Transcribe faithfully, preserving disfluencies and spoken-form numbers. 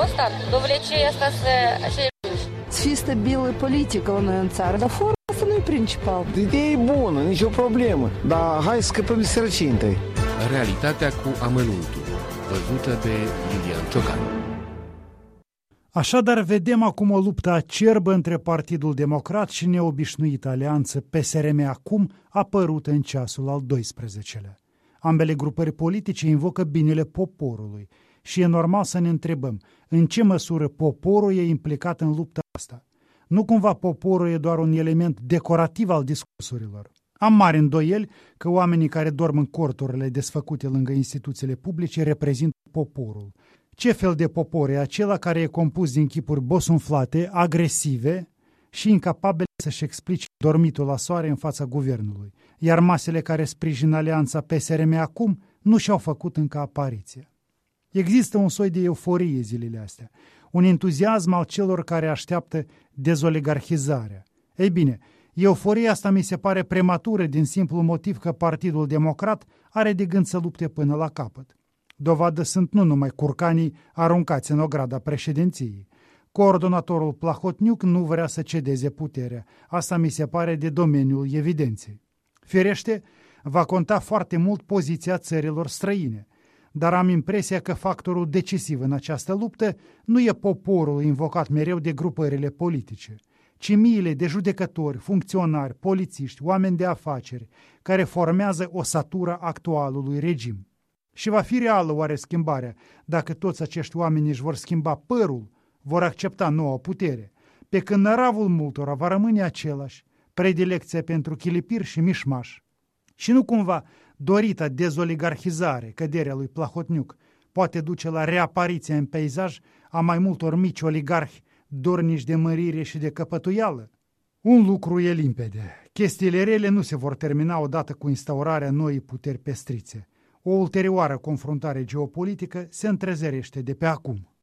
остатку. Довлече asta să... Să fie stabilă politică la noi în țară, dar forma asta nu e principal. Ideea e bună, nicio problemă, dar hai să scăpăm de sărăcie întâi. Realitatea cu amănuntul, văzută de Lilian Ciocan. Așadar, vedem acum o luptă acerbă între Partidul Democrat și neobișnuită alianță P S R M acum apărută în ceasul al doisprezecelea. Ambele grupări politice invocă binele poporului și e normal să ne întrebăm în ce măsură poporul e implicat în lupta asta. Nu cumva poporul e doar un element decorativ al discursurilor? Am mari îndoieli că oamenii care dorm în corturile desfăcute lângă instituțiile publice reprezintă poporul. Ce fel de popor e acela care e compus din chipuri bosunflate, agresive și incapabile să-și explice dormitul la soare în fața guvernului, iar masele care sprijină alianța P S R M acum nu și-au făcut încă apariție. Există un soi de euforie zilele astea, un entuziasm al celor care așteaptă dezoligarhizarea. Ei bine, euforia asta mi se pare prematură din simplu motiv că Partidul Democrat are de gând să lupte până la capăt. Dovadă sunt nu numai curcanii aruncați în ograda președinției. Coordonatorul Plahotniuc nu vrea să cedeze puterea. Asta mi se pare de domeniul evidenței. Firește, va conta foarte mult poziția țărilor străine, dar am impresia că factorul decisiv în această luptă nu e poporul invocat mereu de grupările politice, ci miile de judecători, funcționari, polițiști, oameni de afaceri, care formează osatura actualului regim. Și va fi reală oare schimbarea dacă toți acești oameni își vor schimba părul, vor accepta noua putere, pe când năravul multora va rămâne același, predilecția pentru chilipiri și mișmaș. Și nu cumva dorita dezoligarhizare, căderea lui Plahotniuc, poate duce la reapariția în peisaj a mai multor mici oligarhi dornici de mărire și de căpătuială? Un lucru e limpede. Chestiile rele nu se vor termina odată cu instaurarea noii puteri pestrițe. O ulterioară confruntare geopolitică se întrezărește de pe acum.